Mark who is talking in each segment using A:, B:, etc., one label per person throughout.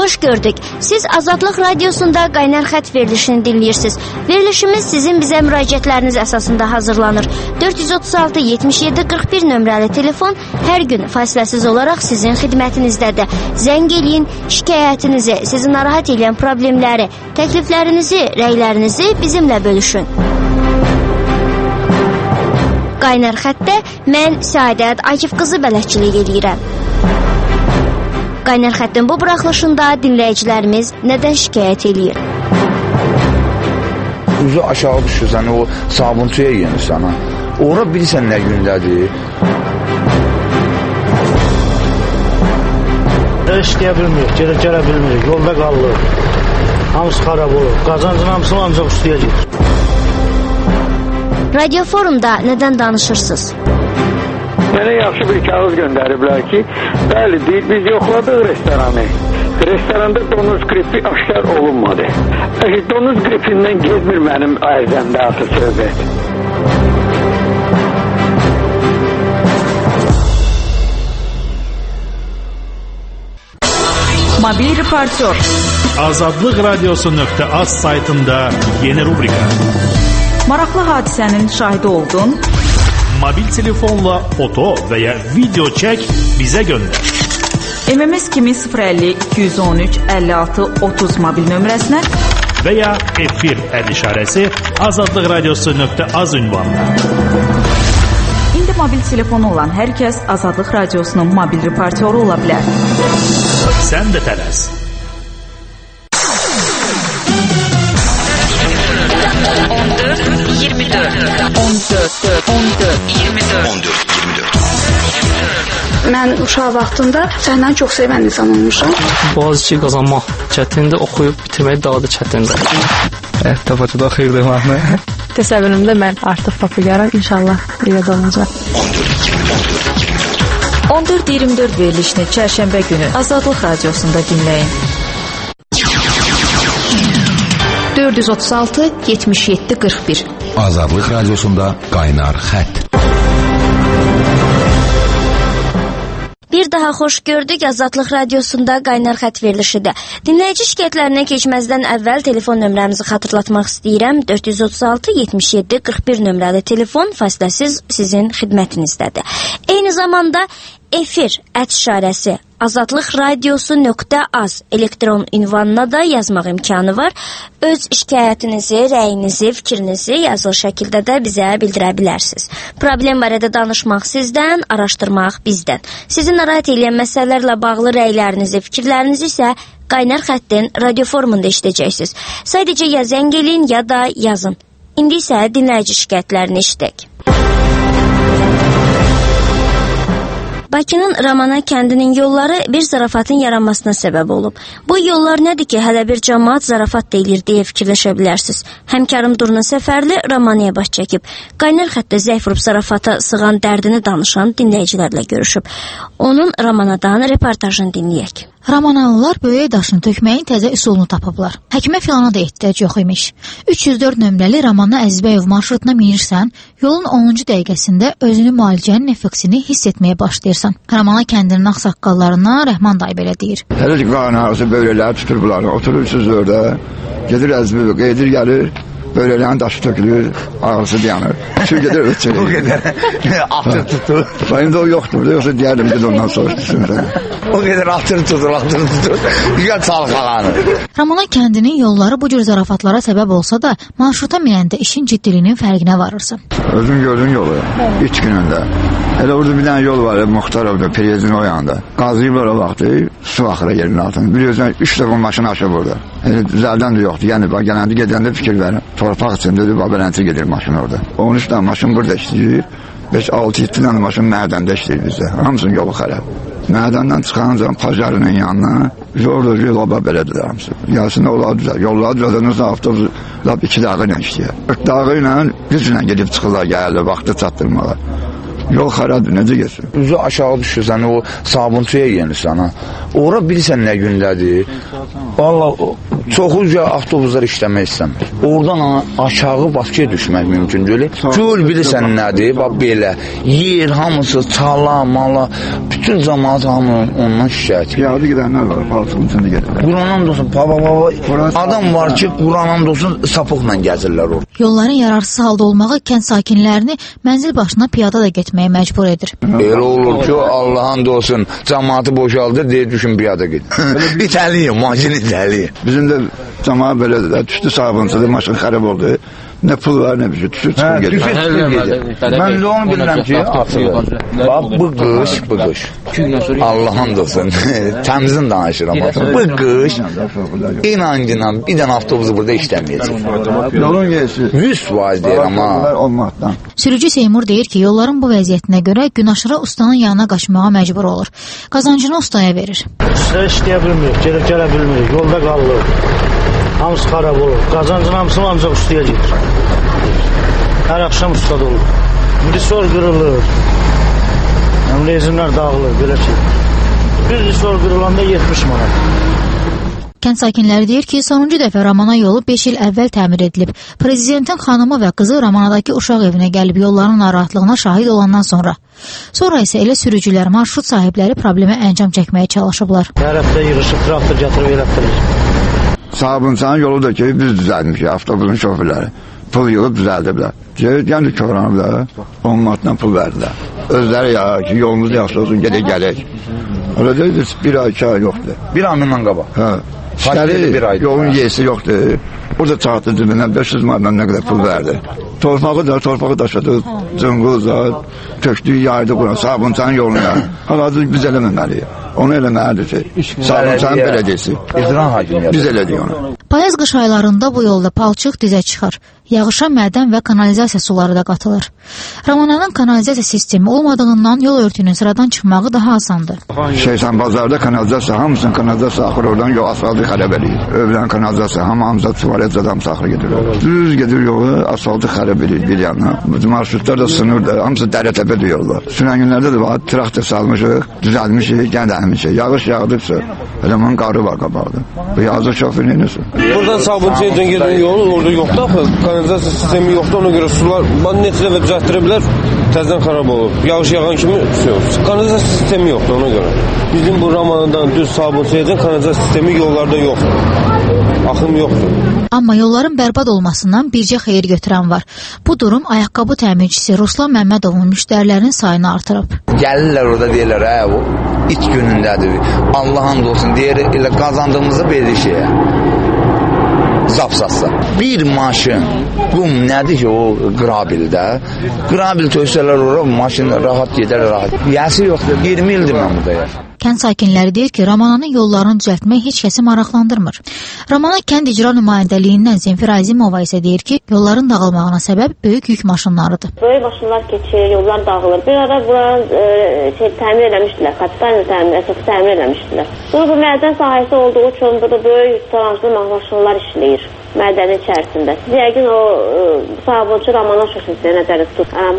A: xoş gördük. Siz Azadlıq Radiosunda Qaynar Xət verilişini dinləyirsiniz. Verilişimiz sizin bizə müraciətləriniz əsasında hazırlanır. 436-77-41 nömrəli telefon hər gün fasiləsiz olaraq sizin xidmətinizdədir. Zəng eləyin, şikayətinizi, sizi narahat edən problemləri, təkliflərinizi, rəylərinizi bizimlə bölüşün. Qaynar Xətdə mən Səadət Akif qızı bələdçilik edirəm. Qaynar Xəttin bu buraxılışında dinləyicilərimiz nədən şikayət edir?
B: Uzu aşağı düşürsən, o sabuntuya yenirsən. Ora bilirsən nə gündədir?
C: İşləyə bilmirik, gələ bilmirik, yolda qalırıq. Hamısı xarab olur, qazancın hamısını ancaq üstüyə gedir.
A: Radio Forumda nədən danışırsınız?
D: Mənə yaxşı bir kağız göndəriblər ki, bəli, deyil, biz yoxladıq restoranı. Restoranda donuz qripi aşkar olunmadı. Donuz qripindən gezmir mənim ərzəmdə artıq söhbət.
E: Mobil reportör.
F: Azadlıq Radiosu.az saytında yeni rubrika.
E: Maraqlı hadisənin şahidi oldun.
F: Mobil telefonla foto və ya video çək, bizə göndər.
E: MMS kimi 050-213-56-30 mobil nömrəsinə
F: və ya efir əd işarəsi Azadlıq Radiosu.az ünvanına.
E: İndi mobil telefonu olan hər kəs Azadlıq Radiosunun mobil reportyoru ola bilər.
F: Sən də tələs.
G: Mən uşaq vaxtında səhnəni çox sevən insan olmuşam.
H: Boğaziçi qazanmaq çətindir, oxuyub bitirmək daha da çətindir.
I: Həyatda Bakıda xeyirli olmaqmı?
J: Təsəvvürümdə mən artıq populyarım, inşallah evdə olacaq.
E: 14-24 verilişini çərşənbə günü Azadlıq Radiosunda dinləyin.
A: 436-77-41
K: Azadlıq Radiosunda Qaynar Xət.
A: Bir daha xoş gördük. Azadlıq Radiosunda Qaynar Xət verilişidir. Dinləyici şikayətlərinə keçməzdən əvvəl telefon nömrəmizi xatırlatmaq istəyirəm. 436-77-41 nömrəli telefon fasiləsiz sizin xidmətinizdədir. Eyni zamanda efir ət işarəsi azadlıqradiosu.az elektron ünvanına da yazmaq imkanı var. Öz şikayətinizi, rəyinizi, fikrinizi yazılı şəkildə də bizə bildirə bilərsiniz. Problem barədə danışmaq sizdən, araşdırmaq bizdən. Sizi narahat edən məsələlərlə bağlı rəylərinizi, fikirlərinizi isə Qaynar Xəttin radio formunda eşidəcəksiniz. Sadəcə ya zəng eləyin, ya da yazın. İndi isə dinləyici şikayətlərini eşidək. Bakının Ramana kəndinin yolları bir zarafatın yaranmasına səbəb olub. Bu yollar nədir ki, hələ bir cəmaat zarafat deyilir deyə fikirləşə bilərsiniz. Həmkarım Durna Səfərli Ramanaya baş çəkib. Qaynar Xətdə zəif vurub zarafata sığan dərdini danışan dinləyicilərlə görüşüb. Onun Ramanadan reportajını dinləyək.
L: Ramanalılar böyük daşını tökməyin təzə üsulunu tapıblar. Həkimə filana da ehtiyac yox imiş. 304 nömrəli Ramana Əzbəyov marşrutuna minirsən, yolun 10-cu dəqiqəsində özünü müalicənin effektini hiss etməyə başlayırsan. Ramana kəndinin ağsaqqallarına Rəhman dayı belə deyir.
B: Hələ ki, qalan ağzı böylələr tutur bunları. Oturursunuz orada, gedir Əzbəyov, gedir gəlir. Böylələrin daşı tökülür, ağrısı dayanır. Şu gedir ötçəlir.
I: O qədər atır tutur.
B: Bayımda o yoxdur. Yoxsa deyərdim ki, ondan soruştursun.
I: O qədər atır tutur. Güzel çalxalanır.
L: Ramana kəndinin yolları bu cür zarafatlara səbəb olsa da, marşruta minəndə işin ciddiliyinin fərqinə varırsan.
B: Özün gördün yolu, 3 günündə. Elə orada bir dənə yol var, Muxtarovda, Periyezin o yanında. Qazıyıblar o vaxtı, su axıra yerin altında. Biliyorsun, 3 dəfə maşını aşıb orada. Düzəldən də yoxdur. Yəni, gələndə gedəndə fikir verin. Torpaq içində də Babələnti gedir maşın orada. 13 dənə maşın burada işləyir. 5-6-7 dənə maşın Məhədəndə işləyir bizdə. Hamısının yolu xərab. Məhədəndən çıxan zaman Pajarının yanına orada yola belədir hamısı. Yarısında olar düzəl. Yolları düzəldən sonra avtobus 2 dağı ilə işləyir. 4 dağı ilə güclə gedib çıxırlar, gəlirlər, vaxtı çatdırmalar. Yol xarabdır, necə geçsin? Üzü aşağı düşürsən, o sabuntuya yenirsən. Ora bilirsən nə gündədir. Valla çoxuca avtobuslar işləmək istəmir. Oradan aşağı Bakıya düşmək mümkün deyil. Göl bilirsən nədir? Bax belə. Yer, hamısı, çala, mala,
I: Bütün cəmaət hamı ondan şikayət.
B: Piyada gedənlər var, palçığın içində gedirlər.
I: Quranın olsun, adam var ki, Quranın olsun, sapıqla gəzirlər orada.
L: Yolların yararsız halda olmağı kənd sakinlərini mənzil başına piyada da getməyə məcbur edir.
I: Elə olur ki, Allah'ın da olsun, cəmaatı boşaldır, deyir, düşün piyada git. İtəliyim, maşını itəliyim.
B: Bizim də cəmaat belədir də, düşdü sahibinçədə, maşın xarab oldu. Nə pul var, nə bir şey, düşür çıxır gedir.
I: Mən də onu bilirəm ki, atılır. Bax, bu qış. Allah'ın da olsun, təmizin danışıram. Bu qış, inancınan bir dənə avtobusu burada işləməyəcək.
B: Yolun gəlsi.
I: 100% deyirəm ha.
L: Sürücü Seymur deyir ki, yolların bu vəziyyətinə görə gün aşırı ustanın yanına qaçmağa məcbur olur. Qazancını ustaya verir.
C: Usta işləyə bilmirik, gedib gələ bilmirik, yolda qalır. Hamısı xarab olur. Qazancın hamısını ancaq ustaya gedir. Hər axşam ustada olur. Risor qırılır. Rezimlər dağılır, belə şey. Bir risor qırılanda 70 manat.
L: Kənd sakinləri deyir ki, sonuncu dəfə Ramana yolu 5 il əvvəl təmir edilib. Prezidentin xanımı və qızı Ramanadakı uşaq evinə gəlib yolların narahatlığına şahid olandan sonra. Sonra isə elə sürücülər, marşrut sahibləri problemə əncam çəkməyə çalışıblar.
C: Hər həftə yığışıb traktor gətirib elətdirir.
B: Sabunçanın yolu da ki, biz düzəlmişik, avtobusun şoförləri. Pul yığıb düzəldiblər. Yəni kövrəniblər, 10 manatdan pul verdilər. Özləri ya ki, yolumuz yaxşı olsun, gedək gələk. Öyle deyil, bir ay, 2 ay yoxdur.
I: Bir ayından qabaq.
B: Hə. İşləri, yolun yeyisi yoxdur. Burada çağıtdı cibinə 500 manatdan nə qədər pul verdi. Torpağı daşıdı, cıngılza, tökdüyü yaydı quran, Sabunçanın yoluna. Hal-hazır biz eləməməliyik. Onu eləməlidir ki, Sabunçanın beləcəsi. Biz elədik onu.
L: Payız-qış aylarında bu yolda palçıq dizə çıxır. Yağışa mədən və kanalizasiya suları da qatılır. Ramananın kanalizasiya sistemi olmadığından yol örtüyünün sıradan çıxmağı daha asandır.
B: Şeytan bazarda kanalizasiya, hamısının kanalizasiya axır oradan yol asfaltı xərəb eləyir. Övlən kanalizasiya, hamımıza tuvalet hamısı axır gedir. Düz gedir yolu, asfaltı xərəb eləyir bir yanına. Marşrutlar da sınırdır, hamısı dərə-təpə diyorlar. Sünən günlərdə də var, traktor salmışıq, düzəlmişik, gəndəlmişik. Yağış yağdıqsa, elemanın qarı var qabaqda. Bu yazıq şoför neyləsin?
M: Buradan Sabunçaya gedən yol orada yoxdur axı. Kanalizasiya sistemi yoxdur, ona görə sular neçə dəfə düzəltdiriblər, təzədən xarab olur. Yağış yağan kimi kanalizasiya sistemi yoxdur ona görə. Bizim bu Ramanadan düz Sabunçaya kanalizasiya sistemi yollarda yoxdur. Axım yoxdur.
L: Amma yolların bərbad olmasından bircə xeyir götürən var. Bu durum ayaqqabı təmirçisi Ruslan Məmmədovun müştərilərinin sayını artırıb.
I: Gəlirlər orada deyirlər, o iç günündədir. Allah'ın olsun deyir, elə qazandığımızı verir şeyə. Zapsatsa. Bir maşın, qum nədir ki o qrabildə? Qrabil töysələr ora, maşın rahat gedər, rahat. Yəsi yoxdur, 20 ildir mən burada yaşam.
L: Kənd sakinləri deyir ki, Ramananın yollarını düzəltmək heç kəsi maraqlandırmır. Ramana kənd icra nümayəndəliyindən Zemfir Azimova isə deyir ki, yolların dağılmağına səbəb böyük yük maşınlarıdır.
N: Böyük maşınlar keçir, yollar dağılır. Bir ara buranı təmir eləmişdilər, kapital təmir eləmişdilər. Sonra bu mədən sahəsi olduğu üçün burada böyük tonajlı maşınlar işləyir mədənin içərisində. Siz yəqin o Sabunçu Ramana şosesinə nəzərdə tutun.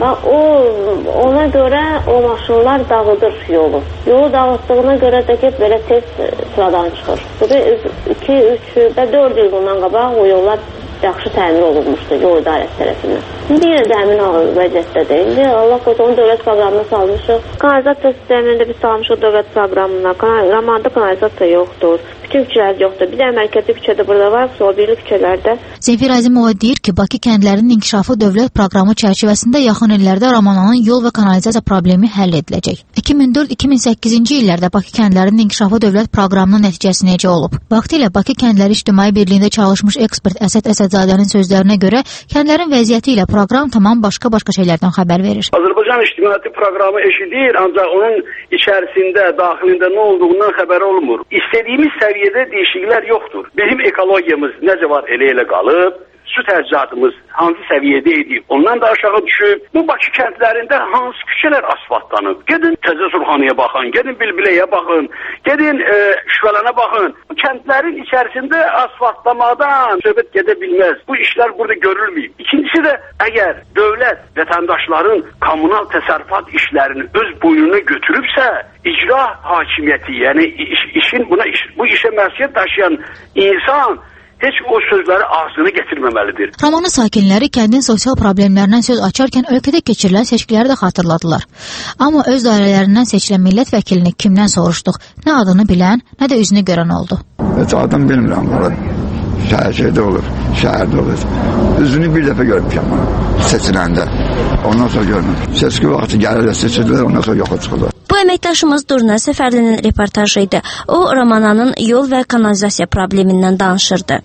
N: Ona görə o maşınlar dağıdır yolu. Yolu dağıtdığına görə də ki, belə tez sıradan çıxır. Bu da 2, 3 və 4 il bundan qabaq o yollar yaxşı təmir olunmuşdu yol idarəsi tərəfindən. İndi yenə də həmin vəziyyətdədir. İndi Allah qorusun onu dövlət proqramına salmışıq. Kanalizasiya sistemini də biz salmışıq dövlət proqramına. Ramanada kanalizasiya yoxdur. Bütün küçələr yoxdur. Bir də mərkəzi küçədə burada var, o birli küçələrdə.
L: Zemfir Azimova deyir ki, Bakı kəndlərinin inkişafı dövlət proqramı çərçivəsində yaxın illərdə Ramananın yol və kanalizasiya problemi həll ediləcək. 2004-2008-ci illərdə Bakı kəndlərinin inkişafı dövlət proqramının nəticəsi necə olub? Vaxtilə Bakı Kəndləri İctimai Birliyində çalışmış ekspert Əsəd Əsədzadənin sözlərinə görə kəndlərin vəziyyəti ilə proqram tamam başqa şeylərdən xəbər verir.
O: Azərbaycan İctimaiyyəti proqramı eşidir, ancaq onun içərisində, daxilində nə olduğundan xəbər olmur. İstədiyimiz səviyyədə dəyişikliklər yoxdur. Bizim ekologiyamız necə var elə qalıb, su təchizatımız hansı səviyyədə idi, ondan da aşağı düşüb. Bu Bakı kəndlərində hansı küçələr asfaltlanıb? Gedin Təzə Surxanıya baxın, gedin Bilbiləyə baxın, gedin Şüvələnə baxın. Bu kəndlərin içərisində asfaltlamadan söhbət gedə bilməz. Bu işlər burada görülməyib. İkincisi də əgər dövlət vətəndaşların kommunal təsərrüfat işlərini öz boynuna götürübsə, icra hakimiyyəti, yəni bu işə məsuliyyət daşıyan insan heç o sözləri ağzına gətirməməlidir.
L: Romanın sakinləri kəndin sosial problemlərindən söz açarkən ölkədə keçirilən seçkiləri də xatırladılar. Amma öz dairələrindən seçilən millət vəkilini kimdən soruşduq? Nə adını bilən, nə də üzünü görən oldu.
B: Heç adam bilmirəm. Şəhərdə olur, şəhərdə olur. Üzünü bir dəfə görmüşəm seçiləndə. Ondan sonra görmüşəm. Seçki vaxtı gəlirlər, seçilir, ondan sonra yoxa çıxırlar.
A: Bu əməkdaşımız Durna Səfərlinin reportajı idi. O, Romananın yol və kanalizasiya problemindən danışırdı.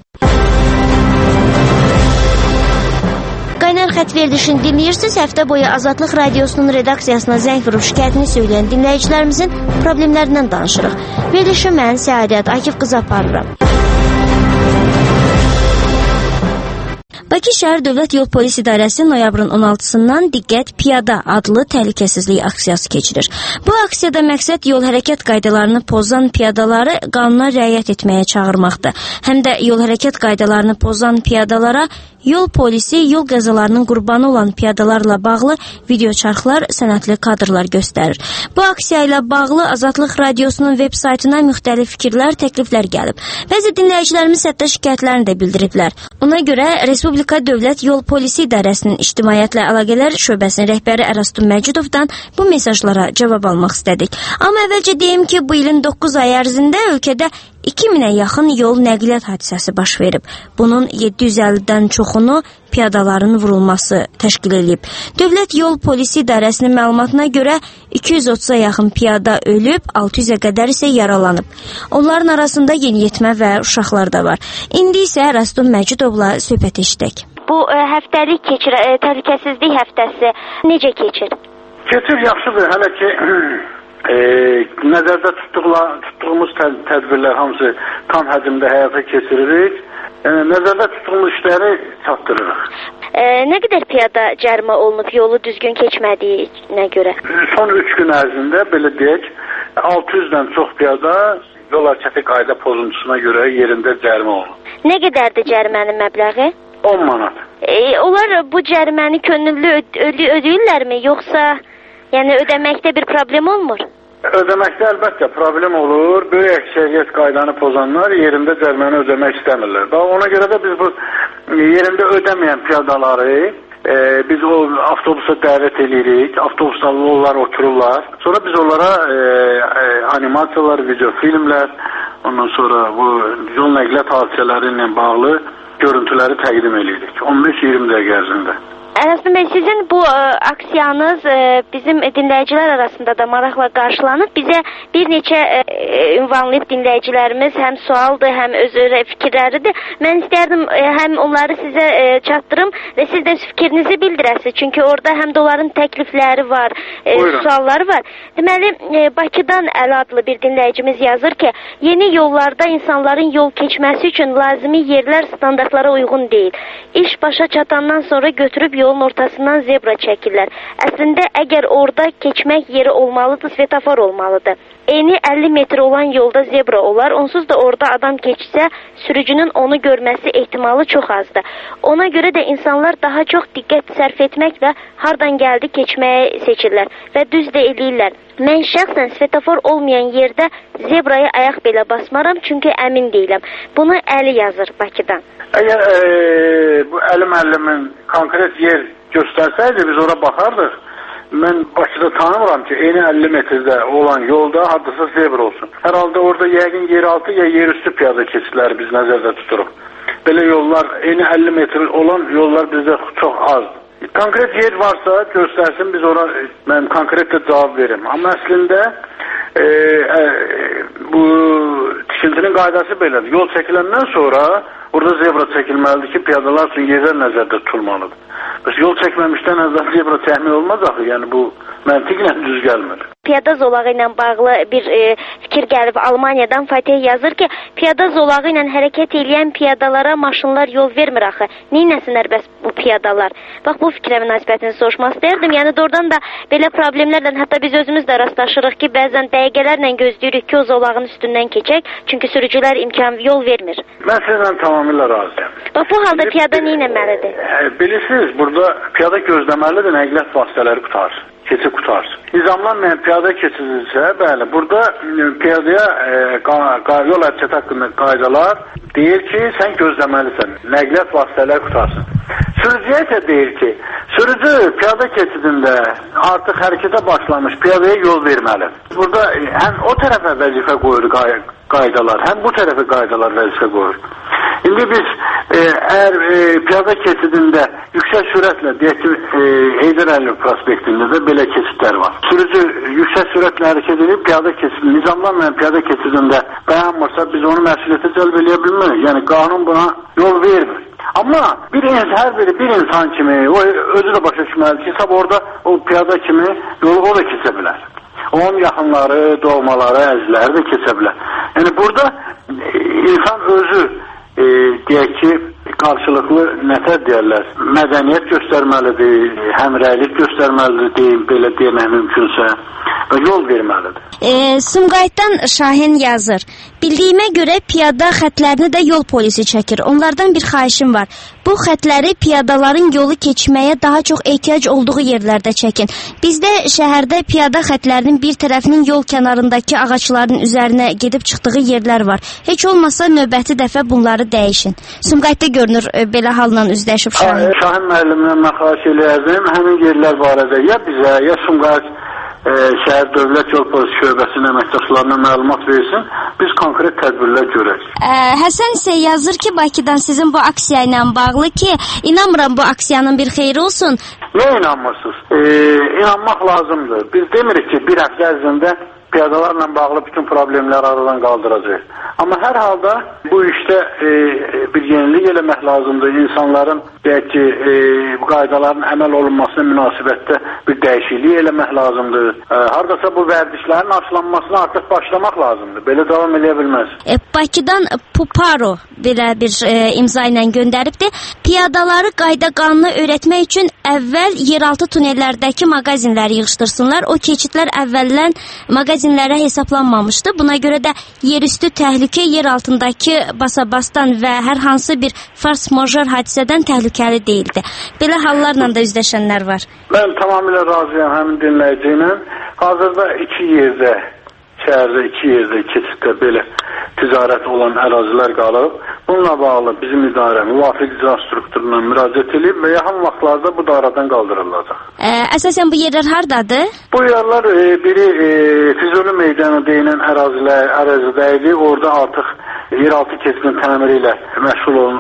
A: Qaynar xətt verilişini dinləyirsiniz. Həftə boyu Azadlıq Radiosunun redaksiyasına zəng vurub şikayətini söyləyən dinləyicilərimizin problemlərindən danışırıq. Verilişi mən Səadət Akif qızı aparıram. Bakı Şəhər Dövlət Yol Polis İdarəsi noyabrın 16-sından Diqqət Piyada adlı təhlükəsizlik aksiyası keçirir. Bu aksiyada məqsəd yol hərəkət qaydalarını pozan piyadaları qanuna riayət etməyə çağırmaqdır. Həm də yol hərəkət qaydalarını pozan piyadalara yol polisi yol qəzalarının qurbanı olan piyadalarla bağlı video çarxlar, sənədli kadrlar göstərir. Bu aksiya ilə bağlı Azadlıq Radiosunun veb saytına müxtəlif fikirlər, təkliflər gəlib. Bəzi dinləyicilərimiz hətta şikayətlərini də bildiriblər. Ona görə Respublika Dövlət Yol Polisi İdarəsinin İctimaiyyətlə Əlaqələr Şöbəsinin rəhbəri Ərastum Məcidovdan bu mesajlara cavab almaq istədik. Amma əvvəlcə deyim ki, bu ilin 9 ay ərzində ölkədə 2000-ə yaxın yol nəqliyyat hadisəsi baş verib. Bunun 750-dən çoxunu piyadaların vurulması təşkil edib. Dövlət Yol Polisi İdarəsinin məlumatına görə 230-a yaxın piyada ölüb, 600-ə qədər isə yaralanıb. Onların arasında yeniyetmə və uşaqlar da var. İndi isə Ərastum Məcidovla söhbət eşidək.
N: Bu həftəlik təhlükəsizlik həftəsi necə keçir?
O: Keçir, yaxşıdır. Hələ ki nəzərdə tutduğumuz tədbirlər hamısı tam həcmdə həyata keçiririk. Nəzərdə tutduğumuz işləri çatdırırıq.
N: Nə qədər piyada cərimə olunub yolu düzgün keçmədiyinə görə?
O: Son 3 gün ərzində belə deyək, 600-dən çox piyada yol hərəkəti qayda pozuntusuna görə yerində cərimə olunub.
N: Nə qədərdir cərimənin məbləği?
O: 10 manat.
N: Onlar bu cəriməni könüllü ödəyirlərmi, yoxsa yəni ödəməkdə bir problem olmur?
O: Ödəməkdə əlbəttə problem olur. Böyük əksəriyyət qaydanı pozanlar yerində cəriməni ödəmək istəmirlər. Ona görə də biz bu yerində ödəməyən piyadaları biz o avtobusa dəvət edirik. Avtobusda onlar otururlar. Sonra biz onlara animasiyalar, video filmlər, ondan sonra bu yol nəqliyyat hadisələri ilə bağlı görüntüləri təqdim edirik. 15-20 dəqiqə ərzində.
N: Ərastum bəy, sizin bu aksiyanız bizim dinləyicilər arasında da maraqla qarşılanıb. Bizə bir neçə ünvanlayıb dinləyicilərimiz həm sualdır, həm öz fikirləridir. Mən istərdim həm onları sizə çatdırım və siz də fikrinizi bildirəsiniz. Çünki orada həm də onların təklifləri var, sualları var. Deməli, Bakıdan Əli adlı bir dinləyicimiz yazır ki, yeni yollarda insanların yol keçməsi üçün lazımi yerlər standartlara uyğun deyil. İş başa çatandan sonra götürüb yolun ortasından zebra çəkirlər. Əslində, əgər orada keçmək yeri olmalıdır, svetofor olmalıdır. Eni 50 metr olan yolda zebra olar, onsuz da orada adam keçsə, sürücünün onu görməsi ehtimalı çox azdır. Ona görə də insanlar daha çox diqqət sərf etməklə hardan gəldi keçməyə seçirlər və düz də eləyirlər. Mən şəxsən svetofor olmayan yerdə zebraya ayaq belə basmaram, çünki əmin deyiləm. Bunu Əli yazır Bakıdan.
O: Əgər bu Əli müəllimin konkret yer göstərsəydi, biz ora baxardıq. Mən Bakıda tanımıram ki, eni 50 metrdə olan yolda haddasa zebra olsun. Hər halda orada yəqin yeraltı ya yerüstü piyada keçidləri biz nəzərdə tuturuq. Belə yollar, eni 50 metr olan yollar bizdə çox azdır. Konkret yer varsa göstərsin, biz ona mən konkret də cavab veririm. Amma əslində bu tikintinin qaydası belədir. Yol çəkiləndən sonra orada zebra çəkilməlidir ki, piyadalar üçün yerlər nəzərdə tutulmalıdır. Bəs yol çəkməmişdən əvvəl zebra çəkmək olmaz axı, yəni bu məntiqlə düz gəlmir.
N: Piyada zolağı ilə bağlı bir fikir gəlib Almaniyadan. Fatih yazır ki, piyada zolağı ilə hərəkət edən piyadalara maşınlar yol vermir axı. Neynəsinlər bəs bu piyadalar? Bax, bu fikrə münasibətini soruşmaq istərdim. Yəni doğrudan da belə problemlərlə hətta biz özümüz də rastlaşırıq ki, bəzən dəqiqələrlə gözləyirik ki, o zolağın üstündən keçək, çünki sürücülər imkan yol vermir.
O: Mən sizlə tamamilə razıyam.
N: Bax, bu halda piyada neynəməlidir?
O: Bilirsiniz, burada piyada gözləməlidir, nəqliyyat vasitələri qutarsın. Keçid qutarsın. Nizamlanmayan piyada keçidilsə, bəli, burada piyadaya yol hərəkəti haqqında qaydalar deyir ki, sən gözləməlisən, nəqliyyat vasitələri qutarsın. Sürücüyə isə deyir ki, sürücü piyada keçidində artıq hərəkətə başlamış piyadaya yol verməli. Burada həm o tərəfə vəzifə qoyur qaydalar, həm bu tərəfə qaydalar vəzifə qoyur. İndi biz əgər piyada keçidində yüksək sürətlə, deyək ki, Heydər Əliyev prospektində də belə keçidlər var. Sürücü yüksək sürətlə hərəkət edib piyada keçidində, nizamlanmayan piyada keçidində dayanmırsa biz onu məsuliyyətə cəlb eləyə bilmirik. Yəni qanun buna yol vermir. Amma hər biri bir insan kimi, o özü də başa düşməlidir ki, orada o piyada kimi yolu o da keçə bilər. Onun yaxınları, doğmaları, əzizləri də keçə bilər. Yəni burada insan özü deyək ki, qarşılıqlı nətər deyərlər, mədəniyyət göstərməlidir, həmrəylik göstərməlidir, belə demək mümkünsə və yol verməlidir.
A: Sumqayıtdan Şahin yazır. Bildiyimə görə piyada xətlərini də yol polisi çəkir. Onlardan bir xahişim var. Bu xətləri piyadaların yolu keçməyə daha çox ehtiyac olduğu yerlərdə çəkin. Bizdə şəhərdə piyada xətlərinin bir tərəfinin yol kənarındakı ağacların üzərinə gedib çıxdığı yerlər var. Heç olmasa növbəti dəfə bunları dəyişin. Sumqayıtda görünür belə halla üzləşib Şahin.
O: Şahin müəllimdən mən xahiş eləyərdim. Həmin yerlər barədə ya bizə, ya Sumqayıt şəhər dövlət yol polisi şöbəsinin əməkdaşlarına məlumat versin, biz konkret tədbirlər görək.
A: Həsən isə yazır ki, Bakıdan sizin bu aksiya ilə bağlı ki, inanmıram bu aksiyanın bir xeyri olsun.
O: Niyə inanmırsınız? İnanmaq lazımdır. Biz demirik ki, bir həftə ərzində piyadalarla bağlı bütün problemləri aradan qaldıracaq. Amma hər halda bu işdə bir yenilik eləmək lazımdır. İnsanların deyək ki, bu qaydaların əməl olunmasına münasibətdə bir dəyişiklik eləmək lazımdır. Haradasa bu vərdişlərin açılanmasına artıq başlamaq lazımdır. Belə davam eləyə bilməz.
A: Bakıdan Puparo belə bir imza ilə göndəribdir. Piyadaları qayda qanunu öyrətmək üçün əvvəl yeraltı tunellərdəki mağazinləri yığışdırsınlar. O keçidlər əvvəldən mağazinlərə hesablanmamışdı. Buna görə də yerüstü təhlükə yer altındakı basabasdan və hər hansı bir fars major hadisədən təhlükəli deyildi. Belə hallarla da üzləşənlər var.
O: Mən tamamilə razıyam həmin dinləyici ilə. Hazırda şəhərdə iki yerdə keçiddə belə ticarət olan ərazilər qalıb. Bununla bağlı bizim idarə müvafiq icra strukturuna müraciət edib və yaxın vaxtlarda bu da aradan qaldırılacaq.
A: Əsasən bu yerlər hardadır?
O: Bu yerlər biri Füzuli meydanı deyilən ərazidə idi. Orada artıq yeraltı keçidin təmiri ilə məşğul olan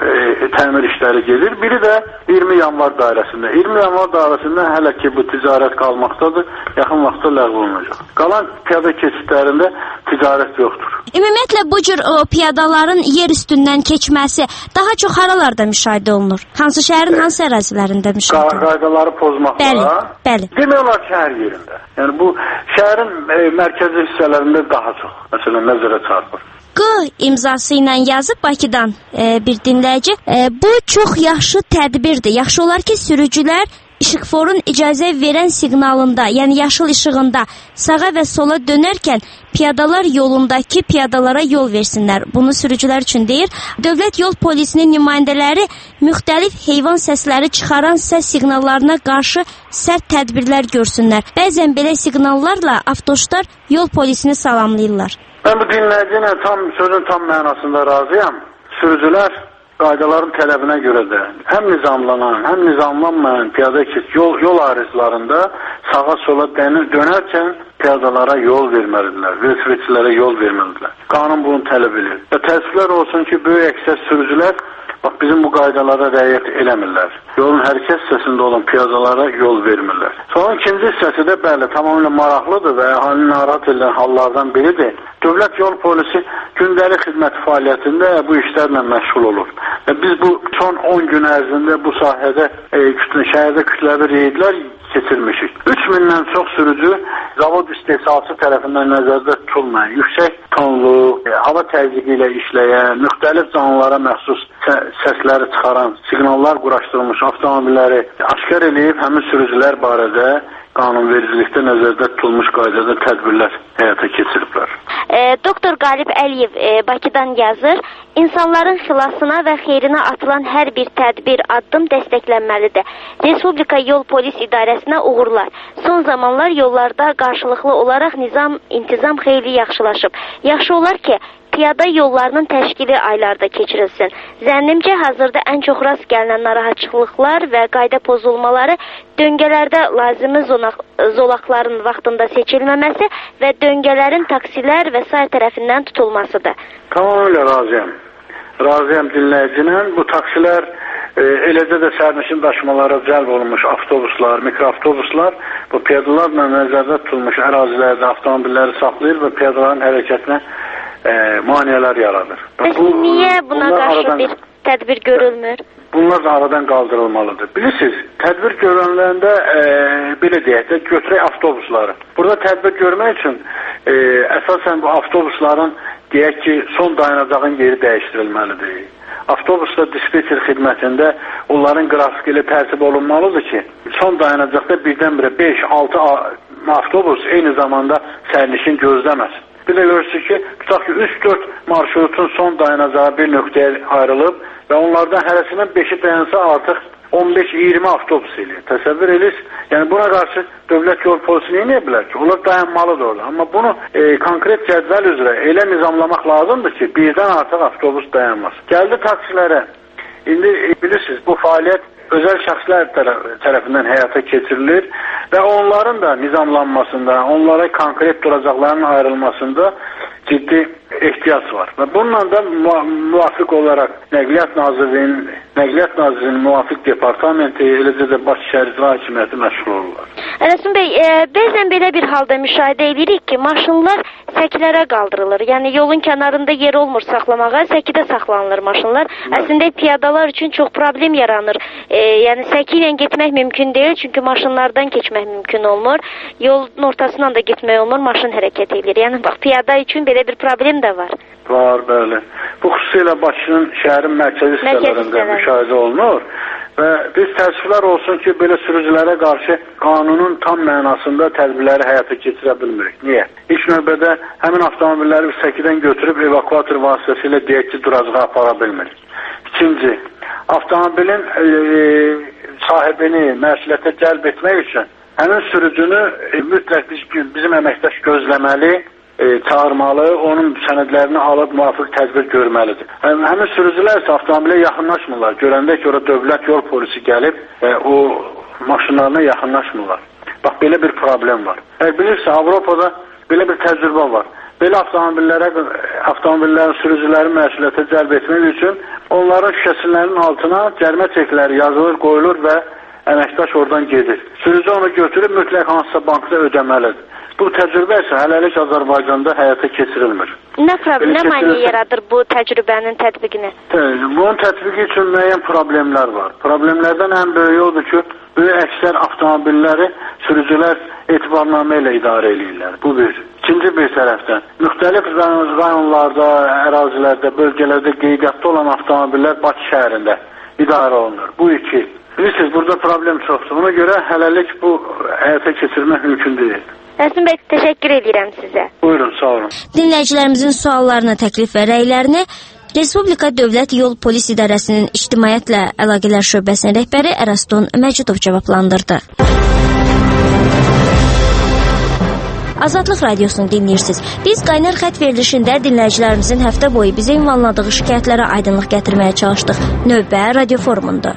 O: təmir işləri gedir. Biri də 20 yanvar dairəsində. 20 yanvar dairəsində hələ ki bu ticarət qalmaqdadır. Yaxın vaxtda ləğv olunacaq. Qalan piyada keçidlərində ticarət yoxdur.
A: Ümumiyyətlə bu cür piyadaların yer üstündən keçməsi daha çox haralarda müşahidə olunur? Hansı şəhərin hansı ərazilərində müşahidə olunur?
O: Qaydaları pozmaqla.
A: Bəli.
O: Demək olar ki, hər yerində. Yəni bu şəhərin mərkəzi hissələrində daha çox. Məsələn, nəzərə çarpır.
A: Q imzası ilə yazıb Bakıdan bir dinləyici. Bu çox yaxşı tədbirdir. Yaxşı olar ki, sürücülər işıqforun icazə verən siqnalında, yəni yaşıl işığında sağa və sola dönərkən piyadalar yolundakı piyadalara yol versinlər. Bunu sürücülər üçün deyir. Dövlət yol polisinin nümayəndələri müxtəlif heyvan səsləri çıxaran səs siqnallarına qarşı sərt tədbirlər görsünlər. Bəzən belə siqnallarla avtoşlar yol polisini salamlayırlar.
O: Mən bu dinləyici ilə sözün tam mənasında razıyam. Sürücülər qaydaların tələbinə görə də həm nizamlanan, həm nizamlanmayan piyada yol ayrıclarında sağa sola dönərkən piyadalara yol verməlidirlər, velosipedçilərə yol verməlidirlər. Qanun bunu tələb edir. Və təəssüflər olsun ki, böyük əksər sürücülər bizim bu qaydalara riayət eləmirlər. Yolun hərəkət hissəsində olan piyadalara yol vermirlər. Sonra ikinci hissəsi də bəli, tamamilə maraqlıdır və əhalini narahat edən hallardan biridir. Dövlət yol polisi gündəlik xidmət fəaliyyətində bu işlərlə məşğul olur. Və biz bu son 10 gün ərzində bu sahədə şəhərdə kütləvi reydlər keçirmişik. 3000-dən çox sürücü zavod istehsalçı tərəfindən nəzərdə tutulmayan, yüksək tonlu, hava təzyiqi ilə işləyən, müxtəlif canlılara məxsus səsləri çıxaran, siqnallar quraşdırılmış avtomobilləri aşkar eləyib həmin sürücülər barədə qanunvericilikdə nəzərdə tutulmuş qaydada tədbirlər həyata keçiriblər.
N: Doktor Qalib Əliyev Bakıdan yazır. İnsanların xilasına və xeyrinə atılan hər bir tədbir, addım dəstəklənməlidir. Respublika Yol Polis İdarəsinə uğurlar. Son zamanlar yollarda qarşılıqlı olaraq intizam xeyli yaxşılaşıb. Yaxşı olar ki,
A: piyada yollarının təşkili aylarda keçirilsin. Zənnimcə hazırda ən çox rast gəlinən narahatçılıqlar və qayda pozulmaları döngələrdə lazımi zolaqların vaxtında seçilməməsi və döngələrin taksilər və sair tərəfindən tutulmasıdır.
O: Tamamilə razıyam. Razıyam dinləyicinin. Bu taksilər eləcə də sərnişin daşımalara cəlb olunmuş avtobuslar, mikroavtobuslar bu piyadalarla nəzərdə tutulmuş ərazilərdə avtomobilləri saxlayır və piyadaların hərəkətinə maneələr yaradır.
A: Niyə buna qarşı bir tədbir görülmür?
O: Bunlar da aradan qaldırılmalıdır. Bilirsiniz, tədbir görənlərində belə deyək də götürək avtobusları. Burada tədbir görmək üçün əsasən bu avtobusların deyək ki, son dayanacağın yeri dəyişdirilməlidir. Avtobusda dispetcher xidmətində onların qrafiki ilə tərtib olunmalıdır ki, son dayanacaqda birdən-birə 5-6 avtobus eyni zamanda sərnişin gözləməsin. Bir də görürsünüz ki, tutaq ki, 3-4 marşrutun son dayanacağı bir nöqtəyə ayrılıb və onlardan hərəsindən 5-i dayansa artıq 15-20 avtobus eləyir. Təsəvvür edirsiniz. Yəni buna qarşı dövlət yol polisi nə edə bilər ki? Onlar dayanmalıdır orada. Amma bunu konkret cədvəl üzrə elə nizamlamaq lazımdır ki, birdən artıq avtobus dayanmaz. Gəldi taksilərə. İndi bilirsiniz, bu fəaliyyət özəl şəxslər tərəfindən həyata keçirilir və onların da nizamlanmasında, onlara konkret duracaqlarının ayrılmasında ciddi ehtiyac var. Və bununla da müvafiq olaraq Nəqliyyat Nazirliyinin müvafiq departamenti, eləcə də Bakı şəhər icra hakimiyyəti məşğul olurlar.
A: Rəsul bəy, bəzən belə bir halda müşahidə edirik ki, maşınlar səkilərə qaldırılır. Yəni yolun kənarında yer olmur saxlamağa, səkidə saxlanılır maşınlar. Əslində piyadalar üçün çox problem yaranır. Yəni səki ilə getmək mümkün deyil, çünki maşınlardan keçmək mümkün olmur. Yolun ortasından da getmək olmur, maşın hərəkət edir. Yəni bax, piyada üçün belə bir problem də var.
O: Var, bəli. Bu xüsusilə Bakının şəhərin mərkəzi hissələrində müşahidə olunur və biz təəssüflər olsun ki, belə sürücülərə qarşı qanunun tam mənasında tədbirləri həyata keçirə bilmirik. Niyə? İlk növbədə həmin avtomobilləri bir səkidən götürüb evakuator vasitəsilə deyək ki, duracağa apara bilmirik. İkinci, avtomobilin sahibini məsuliyyətə cəlb etmək üçün həmin sürücünü mütləq bizim əməkdaş gözləməli, çağırmalı, onun sənədlərini alıb müvafiq tədbir görməlidir. Həmin sürücülər isə avtomobilə yaxınlaşmırlar. Görəndə ki, orada dövlət yol polisi gəlib o maşınlarına yaxınlaşmırlar. Bax, belə bir problem var. Bilirsə, Avropada belə bir təcrübə var. Belə avtomobillərin sürücüləri məsuliyyətə cəlb etmək üçün onların şüşəsinlərinin altına cərimə çekləri yazılır, qoyulur və əməkdaş oradan gedir. Sürücü onu götürüb mütləq hansısa bankda ödəməlidir. Bu təcrübə isə hələlik Azərbaycanda həyata keçirilmir.
A: Nə maneə yaradır bu təcrübənin tətbiqini?
O: Bunun tətbiqi üçün müəyyən problemlər var. Problemlərdən ən böyüyü odur ki, böyük əksər avtomobilləri sürücülər etibarnamə ilə idarə edirlər. Bu bir. İkinci bir tərəfdən, müxtəlif rayonlarda, ərazilərdə, bölgələrdə qeydiyyatda olan avtomobillər Bakı şəhərində idarə olunur. Bu iki. Bilirsiniz, burada problem çoxdur. Ona görə hələlik bu həyata keçirmək mümkün deyil.
A: Rəsul bəy, təşəkkür edirəm sizə.
O: Buyurun, sağ olun.
A: Dinləyicilərimizin suallarını, təklif və rəylərini Respublika Dövlət Yol Polis İdarəsinin İctimaiyyətlə Əlaqələr Şöbəsinin rəhbəri Əraston Məcidov cavablandırdı. Azadlıq Radiosunu dinləyirsiniz. Biz Qaynar xətt verilişində dinləyicilərimizin həftə boyu bizə ünvanladığı şikayətlərə aydınlıq gətirməyə çalışdıq. Növbə radio forumunda.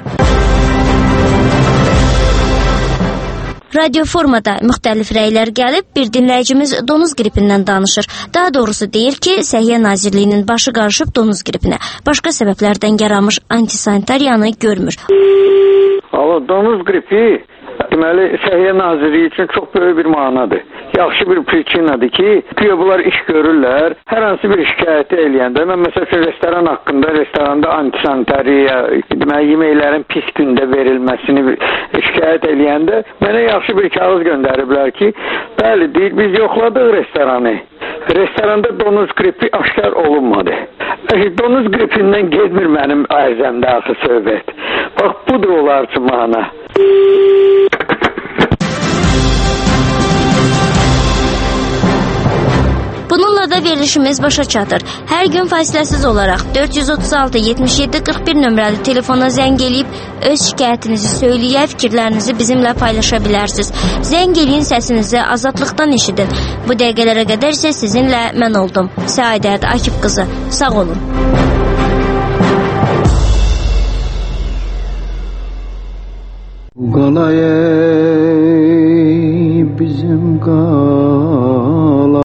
A: Radio formada müxtəlif rəylər gəlib, bir dinləyicimiz donuz qripindən danışır. Daha doğrusu deyir ki, Səhiyyə Nazirliyinin başı qarışıb donuz gripinə. Başqa səbəblərdən yaranmış antisanitariyanı görmür.
D: Donuz qripi deməli Səhiyyə Nazirliyi üçün çox böyük bir manadır. Yaxşı bir prичинаdır ki, bunlar iş görürlər. Hər hansı bir şikayəti eləyəndə, mən məsələn restoran haqqında, restoranda antisanitariya, deməli yeməklərin pis gündə verilməsini şikayət eləyəndə mənə yaxşı bir kağız göndəriblər ki, bəli, deyir, biz yoxladıq restoranı. Restoranda donuz qripi aşkar olunmadı. Donuz qripindən getmir mənim ərzəmdə axı söhbət. Bax, budur olar ki, mana.
A: Bununla Burada verilişimiz başa çatır. Hər gün fasiləsiz olaraq 436 77 41 nömrəli telefona zəng eləyib öz şikayətinizi söyləyə, fikirlərinizi bizimlə paylaşa bilərsiniz. Zəng eləyin, səsinizi azadlıqdan eşidin. Bu dəqiqələrə qədər isə sizinlə mən oldum. Səadət Akif qızı. Sağ olun.
P: Qalay bizim